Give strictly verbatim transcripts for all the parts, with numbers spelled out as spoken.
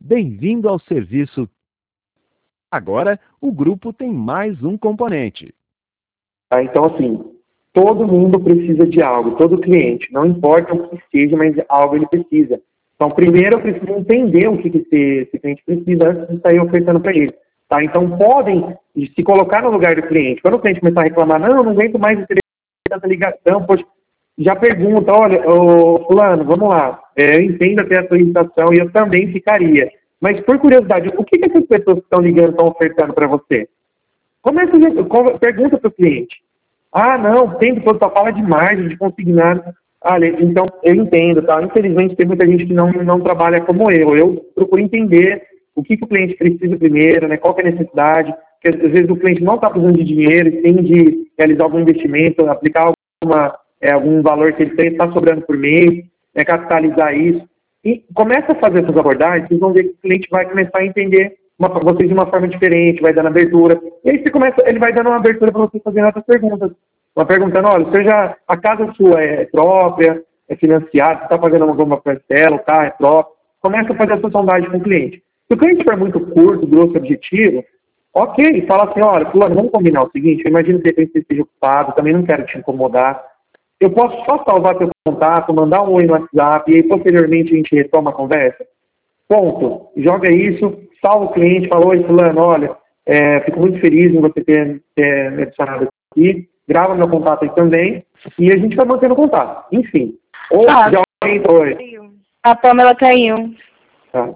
Bem-vindo ao serviço. Agora, o grupo tem mais um componente. Tá? Então, assim, todo mundo precisa de algo, todo cliente, não importa o que seja, mas algo ele precisa. Então, primeiro eu preciso entender o que, que esse, esse cliente precisa antes de sair ofertando para ele. Tá? Então, podem se colocar no lugar do cliente. Quando o cliente começar a reclamar, não, eu não aguento mais essa ligação, poxa, já pergunta, olha, ô, fulano, vamos lá, é, eu entendo até a sua irritação e eu também ficaria. Mas, por curiosidade, o que, que essas pessoas que estão ligando estão ofertando para você? Começa a, pergunta para o cliente. Ah, não, o tempo todo só fala de margem, de consignado. Ah, então, eu entendo, tá? Infelizmente, tem muita gente que não, não trabalha como eu. Eu procuro entender o que, que o cliente precisa primeiro, né? Qual que é a necessidade. Porque, às vezes, o cliente não está precisando de dinheiro, e tem de realizar algum investimento, aplicar alguma, é, algum valor que ele tem, está sobrando por mês, né? Capitalizar isso. E começa a fazer essas abordagens, vocês vão ver que o cliente vai começar a entender uma, vocês de uma forma diferente, vai dando abertura. E aí você começa, ele vai dando uma abertura para você fazer outras perguntas. Uma perguntando, olha, você já, a casa sua é própria, é financiada, você está pagando alguma parcela, o carro é próprio. Começa a fazer essa sondagem com o cliente. Se o cliente for muito curto, grosso, objetivo, ok, fala assim, olha, fulano, vamos combinar o seguinte, eu imagino que você esteja ocupado, também não quero te incomodar. Eu posso só salvar teu contato, mandar um oi no WhatsApp, e aí posteriormente a gente retoma a conversa? Ponto. Joga isso, salva o cliente, fala, oi, fulano, olha, é, fico muito feliz em você ter, ter me adicionado aqui, grava meu contato aí também, e a gente vai mantendo contato. Enfim. Ou ah, já alguém oi. A Pamela caiu. Tá.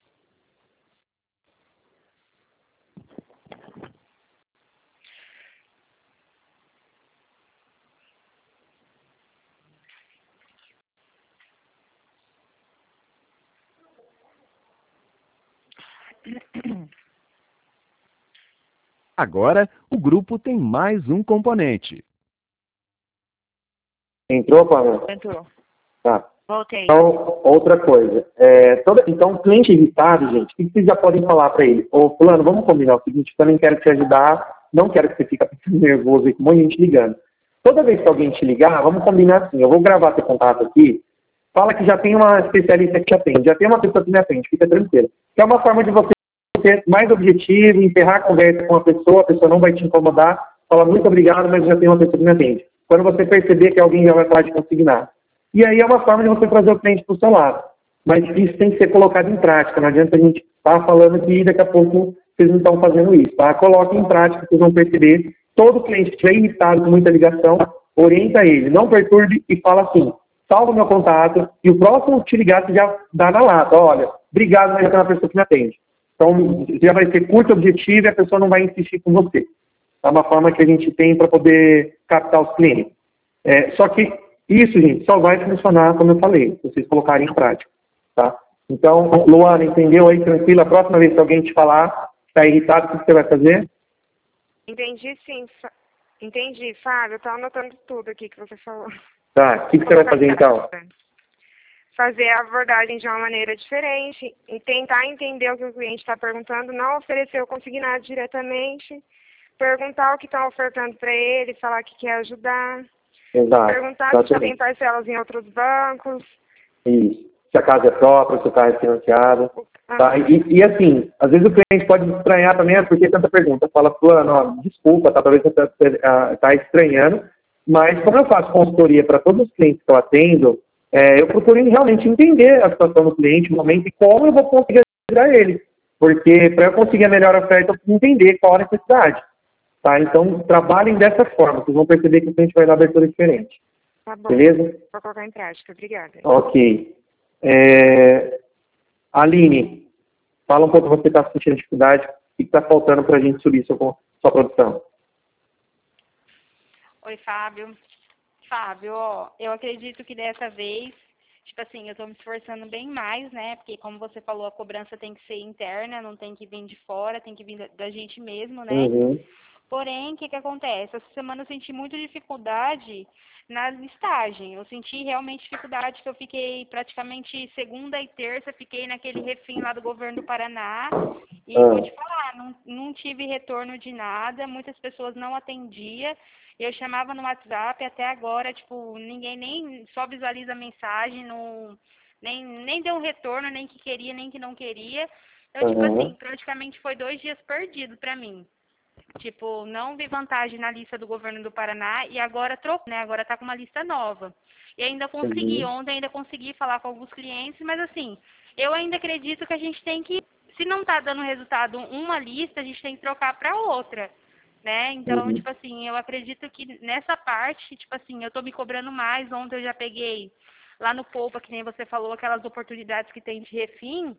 Agora, o grupo tem mais um componente. Entrou, Pamela? Entrou. Tá. Voltei. Então, outra coisa. É, toda, então, cliente irritado, gente, o que vocês já podem falar para ele? Ô, fulano, vamos combinar o seguinte, eu também quero te ajudar, não quero que você fique nervoso e com um monte de gente ligando. Toda vez que alguém te ligar, vamos combinar assim, eu vou gravar seu contato aqui, fala que já tem uma especialista que te atende, já tem uma pessoa que me atende, fica tranquilo. Que é uma forma de você ser mais objetivo, encerrar a conversa com a pessoa, a pessoa não vai te incomodar, fala muito obrigado, mas já tem uma pessoa que me atende. Quando você perceber que alguém já vai falar de consignar. E aí é uma forma de você trazer o cliente para o seu lado. Mas isso tem que ser colocado em prática. Não adianta a gente estar tá falando que daqui a pouco vocês não estão fazendo isso. Tá? Coloquem em prática, vocês vão perceber. Todo cliente que estiver irritado com muita ligação, orienta ele. Não perturbe e fala assim, salva o meu contato e o próximo te ligar você já dá na lata. Olha, obrigado, mas já tem uma pessoa que me atende. Então, já vai ser curto objetivo e a pessoa não vai insistir com você. É uma forma que a gente tem para poder captar os clientes. É, só que isso, gente, só vai funcionar, como eu falei, se vocês colocarem em prática, tá? Então, Luana, entendeu aí, tranquilo? A próxima vez que alguém te falar, está irritado, o que você vai fazer? Entendi, sim. Entendi, Fábio. Eu estou anotando tudo aqui que você falou. Tá, o que, que você vai fazer, então? Fazer a abordagem de uma maneira diferente e tentar entender o que o cliente está perguntando, não oferecer o consignado diretamente, perguntar o que estão ofertando para ele, falar que quer ajudar. Exato. Perguntar se já tem parcelas em outros bancos. Isso. Se a casa é própria, se o carro é financiado. Ah. Tá? E, e assim, às vezes o cliente pode estranhar também, porque tanta pergunta. Fala, fulano, ó, desculpa, tá, talvez você está tá estranhando, mas como eu faço consultoria para todos os clientes que eu atendo, é, eu procuro realmente entender a situação do cliente, o momento e como eu vou conseguir ajudar ele. Porque para eu conseguir a melhor oferta, eu preciso entender qual a necessidade. Tá? Então, trabalhem dessa forma. Vocês vão perceber que o cliente vai dar abertura diferente. Tá bom. Beleza? Vou colocar em prática. Obrigada. Ok. É... Aline, fala um pouco, você está sentindo dificuldade, o que está faltando para a gente subir sua, sua produção? Oi, Fábio. Fábio, ó, eu acredito que dessa vez, tipo assim, eu estou me esforçando bem mais, né? Porque, como você falou, a cobrança tem que ser interna, não tem que vir de fora, tem que vir da, da gente mesmo, né? Uhum. Porém, o que que acontece? Essa semana eu senti muita dificuldade na listagem. Eu senti realmente dificuldade, que eu fiquei praticamente segunda e terça, fiquei naquele refém lá do governo do Paraná. E Ah. vou te falar, não, não tive retorno de nada, muitas pessoas não atendiam. Eu chamava no WhatsApp, até agora, tipo, ninguém nem só visualiza a mensagem, não, Nem, nem deu um retorno, nem que queria, nem que não queria. Então, Uhum. tipo assim, praticamente foi dois dias perdidos pra mim. Tipo, não vi vantagem na lista do governo do Paraná e agora trocou, né? Agora tá com uma lista nova. E ainda consegui, Uhum. ontem ainda consegui falar com alguns clientes, mas assim, eu ainda acredito que a gente tem que, se não tá dando resultado uma lista, a gente tem que trocar para outra, né? Então, Uhum. tipo assim, eu acredito que nessa parte, tipo assim, eu tô me cobrando mais. Ontem eu já peguei lá no Poupa, que nem você falou, aquelas oportunidades que tem de refim.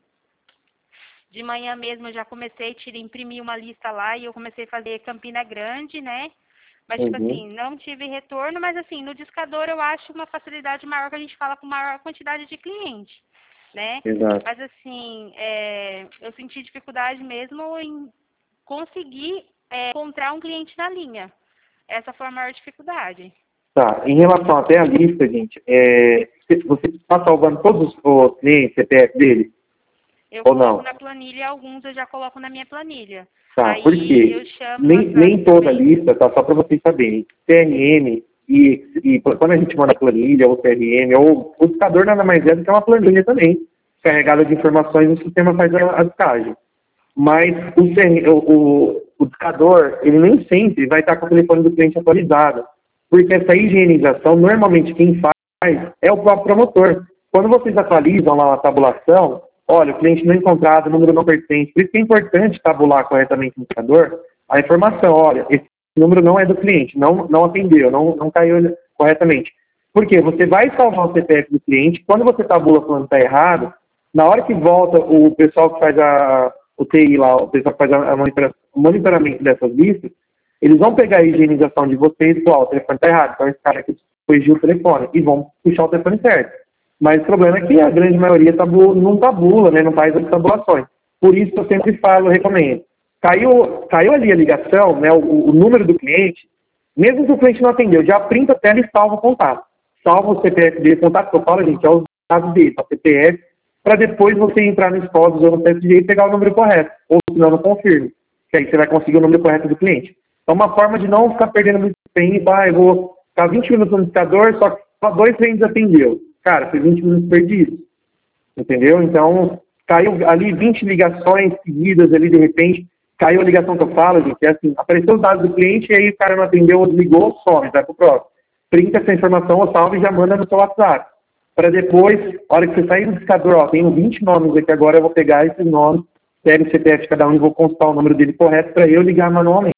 De manhã mesmo eu já comecei, tirei, imprimir uma lista lá e eu comecei a fazer Campina Grande, né? Mas, tipo Uhum. assim, não tive retorno, mas assim, no discador eu acho uma facilidade maior, que a gente fala com maior quantidade de cliente, né? Exato. Mas assim, é, eu senti dificuldade mesmo em conseguir é, encontrar um cliente na linha. Essa foi a maior dificuldade. Tá, em relação até à lista, gente, é, você está salvando todos os, os clientes, C P F dele? Eu Ou coloco não? na planilha, alguns eu já coloco na minha planilha. Tá, Aí por eu quê? chamo no Nem, WhatsApp nem toda também. lista, tá, só para vocês saberem, C R M e, e quando a gente manda planilha, ou C R M, ou o buscador nada mais é do que uma planilha também, carregada de informações, o sistema faz a, a descagem. Mas o, C R, o, o, o buscador, ele nem sempre vai estar com o telefone do cliente atualizado, porque essa higienização, normalmente quem faz é o próprio promotor. Quando vocês atualizam lá a tabulação, olha, o cliente não encontrado, o número não pertence. Por isso que é importante tabular corretamente no indicador a informação. Olha, esse número não é do cliente, não, não atendeu, não, não caiu corretamente. Por quê? Você vai salvar o C P F do cliente, quando você tabula falando que está errado, na hora que volta o pessoal que faz a, o T I lá, o pessoal que faz a, a monitora, o monitoramento dessas listas, eles vão pegar a higienização de vocês e falar, ó, o telefone está errado, então esse cara aqui corrigiu o telefone, e vão puxar o telefone certo. Mas o problema é que a grande maioria tabu, não tabula, né, não faz as tabulações. Por isso eu sempre falo, eu recomendo. Caiu, caiu ali a ligação, né, o, o número do cliente, mesmo que o cliente não atendeu, já printa a tela e salva o contato. Salva o C P F dele, o contato que eu falo, gente, é os dados dele, o C P F, para depois você entrar no Spodos ou no P S G e pegar o número correto. Ou senão não confirme, que aí você vai conseguir o número correto do cliente. É uma forma de não ficar perdendo muito tempo, ah, eu vou ficar vinte minutos no indicador, só que só dois clientes atendeu. Cara, foi vinte minutos perdidos. Entendeu? Então, caiu ali vinte ligações seguidas ali, de repente, caiu a ligação que eu falo, gente, é assim, apareceu os dados do cliente e aí o cara não atendeu, ou desligou, some, vai pro próximo. Printa essa informação, ou salve e já manda no seu WhatsApp. Para depois, a hora que você sair do indicador, ó, tenho vinte nomes aqui agora, eu vou pegar esses nomes, pego o C P F de cada um e vou consultar o número dele correto para eu ligar manualmente.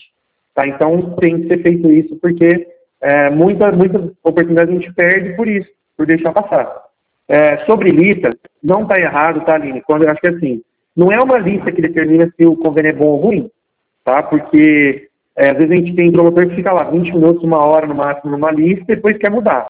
Tá? Então, tem que ser feito isso, porque é, muita, muitas oportunidades a gente perde por isso, por deixar passar. É, sobre lista, não está errado, tá, Aline? Quando eu acho que assim, não é uma lista que determina se o convênio é bom ou ruim, tá? Porque é, às vezes a gente tem promotor que fica lá vinte minutos, uma hora no máximo numa lista e depois quer mudar.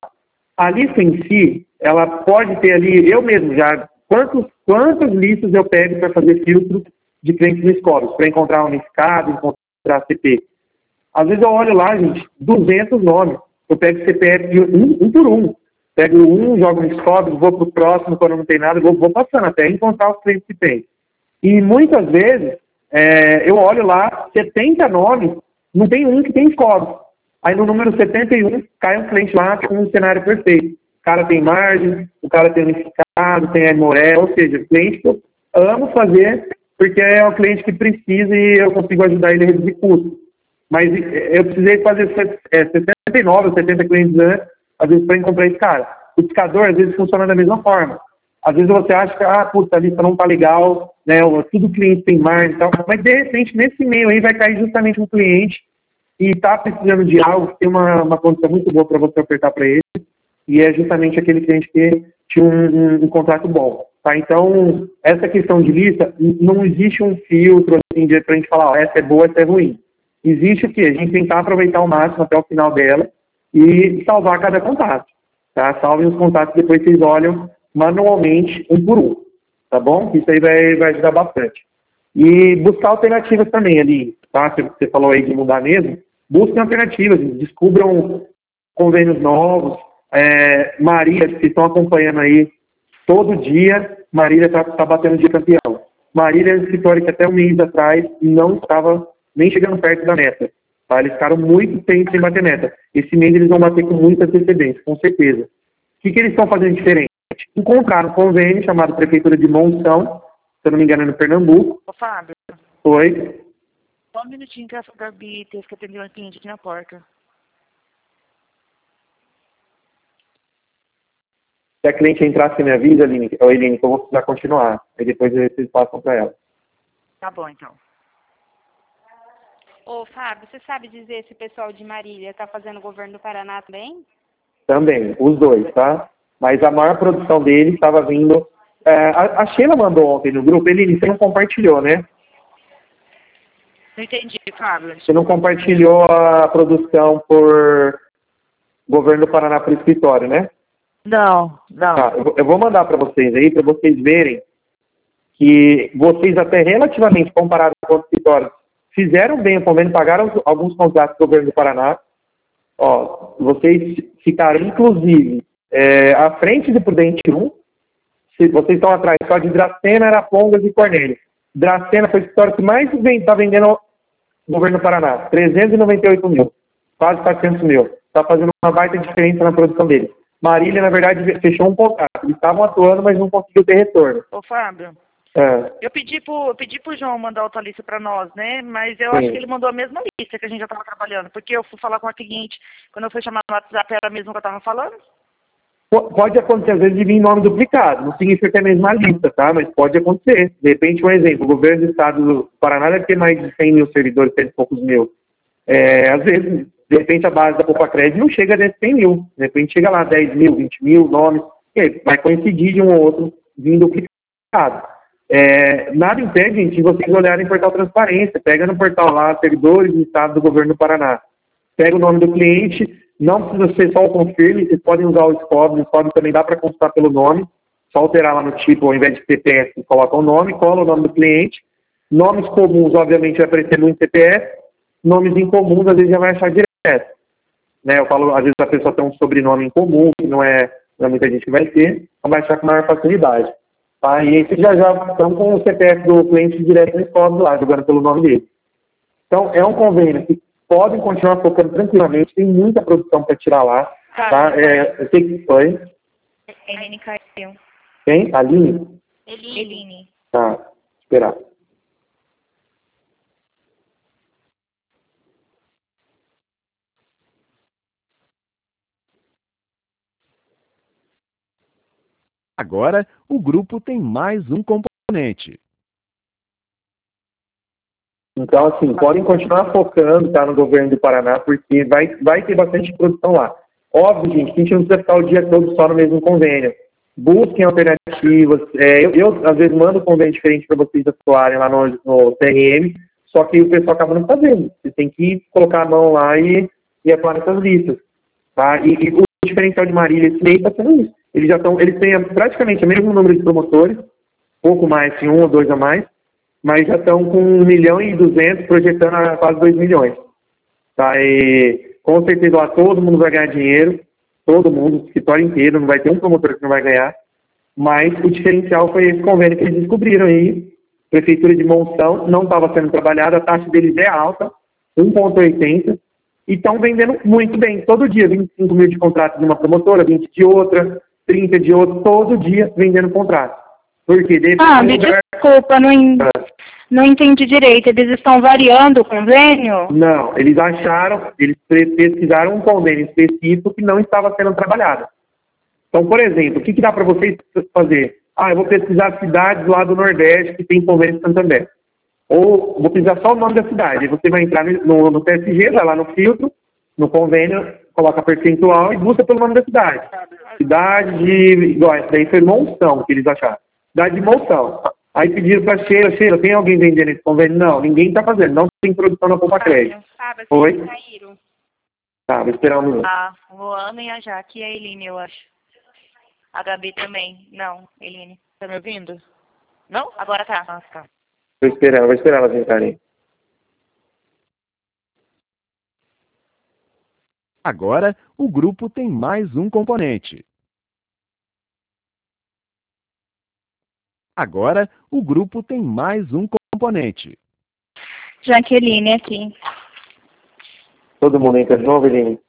A lista em si, ela pode ter ali, eu mesmo já, quantos, quantas listas eu pego para fazer filtro de clientes no Scores, para encontrar unificado, encontrar C P. Às vezes eu olho lá, gente, duzentos nomes, eu pego C P F um, um por um. Pego um, jogo no Scores, vou para o próximo, quando não tem nada, vou, vou passando até encontrar os clientes que tem. E muitas vezes, é, eu olho lá, setenta nomes, não tem um que tem Scores. Aí no número setenta e um, cai um cliente lá com um cenário perfeito. O cara tem margem, o cara tem unificado, tem Aimoré, ou seja, cliente que eu amo fazer, porque é o cliente que precisa e eu consigo ajudar ele a reduzir custos. Mas eu precisei fazer sessenta e nove ou setenta clientes antes, às vezes, para comprar esse cara. O indicador, às vezes, funciona da mesma forma. Às vezes você acha que, ah, puta, a lista não tá legal, né, tudo cliente tem margem e tal, mas de repente, nesse meio aí, vai cair justamente um cliente e está precisando de algo que tem uma, uma condição muito boa para você ofertar para ele, e é justamente aquele cliente que tinha um, um, um contrato bom. Tá? Então, essa questão de lista, não existe um filtro assim, para a gente falar, ó, essa é boa, essa é ruim. Existe o quê? A gente tentar aproveitar ao máximo até o final dela e salvar cada contato. Tá? Salvem os contatos, depois vocês olham manualmente, um por um. Tá bom? Isso aí vai, vai ajudar bastante. E buscar alternativas também ali, tá? Você falou aí de mudar mesmo. Busquem alternativas, descubram convênios novos. É, Marília, que estão acompanhando aí todo dia, Marília está tá batendo de campeão. Marília é um escritório que até um mês atrás não estava nem chegando perto da meta. Tá? Eles ficaram muito tempo sem bater meta. Esse mês eles vão bater com muita antecedência, com certeza. O que, que eles estão fazendo diferente? encontraram um convênio chamado Prefeitura de Monção, se eu não me engano é no Pernambuco. Ô, Fábio, Foi. só um minutinho que a Gabi teve que atender uma cliente aqui na porta. Se a cliente entrasse, me avisa, Eline, ou Eline, que eu vou precisar continuar. Aí depois vocês passam para ela. Tá bom, então. Ô, Fábio, você sabe dizer se o pessoal de Marília está fazendo o governo do Paraná também? Também, os dois, tá? Mas a maior produção deles estava vindo... É, a, a Sheila mandou ontem no grupo, Eline, você não compartilhou, né? Não entendi, Fábio. Você não compartilhou a produção por governo do Paraná por escritório, né? Não, não. Tá, eu, eu vou mandar para vocês aí, para vocês verem que vocês até relativamente comparados com os escritórios fizeram bem o convênio, pagaram alguns contratos do governo do Paraná. Ó, vocês ficaram, inclusive, é, à frente do Prudente um. Se vocês estão atrás só de Dracena, Arapongas e Cornélio. Dracena foi o escritório que mais está vendendo no governo do Paraná. trezentos e noventa e oito mil. Quase quatrocentos mil. Está fazendo uma baita diferença na produção deles. Marília, na verdade, fechou um contrato. Eles estavam atuando, mas não conseguiu ter retorno. Ô, Fábio, É. eu pedi pro, eu pedi pro João mandar outra lista para nós, né? Mas eu Sim. acho que ele mandou a mesma lista que a gente já estava trabalhando. Porque eu fui falar com a cliente, quando eu fui chamar no WhatsApp, era a mesma que eu estava falando? P- Pode acontecer, às vezes, de vir nome duplicado. Não significa que é a mesma lista, tá? Mas pode acontecer. De repente, um exemplo. O governo do estado do Paraná deve ter mais de cem mil servidores, cem e poucos mil. É, às vezes, de repente, a base da Popacred não chega a cem mil. De repente, chega lá dez mil, vinte mil nomes. E aí, vai coincidir de um ou outro vindo duplicado. É, nada impede, gente, de vocês olharem no portal Transparência. Pega no portal lá, servidores do estado do governo do Paraná. Pega o nome do cliente. Não precisa ser só o confirme, vocês podem usar o S C O B, o S C O B também dá para consultar pelo nome, só alterar lá no tipo, ao invés de C P F, coloca o nome, cola o nome do cliente. Nomes comuns, obviamente, vai aparecer muito C P F, nomes incomuns, às vezes já vai achar direto. Né? Eu falo, às vezes a pessoa tem um sobrenome em comum, que não é, não é muita gente que vai ter, então vai achar com maior facilidade. Tá? E aí vocês já, já estão com o C P F do cliente direto no S C O B lá, jogando pelo nome dele. Então, é um convênio que podem continuar focando tranquilamente, tem muita produção para tirar lá, tá? É, eu sei que foi. Eline caiu. Quem? Aline? Eline. Tá, esperar. Agora, o grupo tem mais um componente. Então, assim, podem continuar focando, tá, no governo do Paraná, porque vai, vai ter bastante produção lá. Óbvio, gente, que a gente não precisa ficar o dia todo só no mesmo convênio. Busquem alternativas. É, eu, eu, às vezes, mando um convênio diferente para vocês atuarem lá no, no C R M, só que o pessoal acaba não fazendo. Você tem que colocar a mão lá e, e atuar nessas listas. Tá? E, e o diferencial de Marília esse mês está sendo isso. Eles já estão, eles têm praticamente o mesmo número de promotores, pouco mais, assim, um ou dois a mais, mas já estão com um milhão e duzentos, projetando a quase dois milhões. Tá? E com certeza lá todo mundo vai ganhar dinheiro, todo mundo, o escritório inteiro, não vai ter um promotor que não vai ganhar, mas o diferencial foi esse convênio que eles descobriram aí. Prefeitura de Monção não estava sendo trabalhada, a taxa deles é alta, um vírgula oitenta, e estão vendendo muito bem, todo dia, vinte e cinco mil de contrato de uma promotora, vinte de outra, trinta de outra, todo dia vendendo contrato. Porque desse Ah, me lugar... desculpa, não, en- não entendi direito. Eles estão variando o convênio? Não, eles acharam, eles pesquisaram um convênio específico que não estava sendo trabalhado. Então, por exemplo, o que, que dá para vocês fazer? Ah, eu vou pesquisar cidades lá do Nordeste que tem convênio Santander. Ou vou pesquisar só o nome da cidade. Aí você vai entrar no, no T S G, vai lá no filtro, no convênio, coloca percentual e busca pelo nome da cidade. Cidade de... Igual, essa daí foi Monção que eles acharam. Cidade de Monção. Aí pediram para a Sheila, Sheila, tem alguém vendendo esse convênio? Não, ninguém está fazendo. Não tem produção na Popacred. Fábio, Oi? vocês caíram. Tá, vou esperar um minuto. Ah, o Luana e a Jaque e a Eline, eu acho. A Gabi também. Não, Eline. Tá me ouvindo? Não? Agora tá. Ah, tá. Vou esperar, vou esperar elas entrarem. Agora, o grupo tem mais um componente. Agora, o grupo tem mais um componente. Jaqueline aqui. Todo mundo entra de novo, Eline?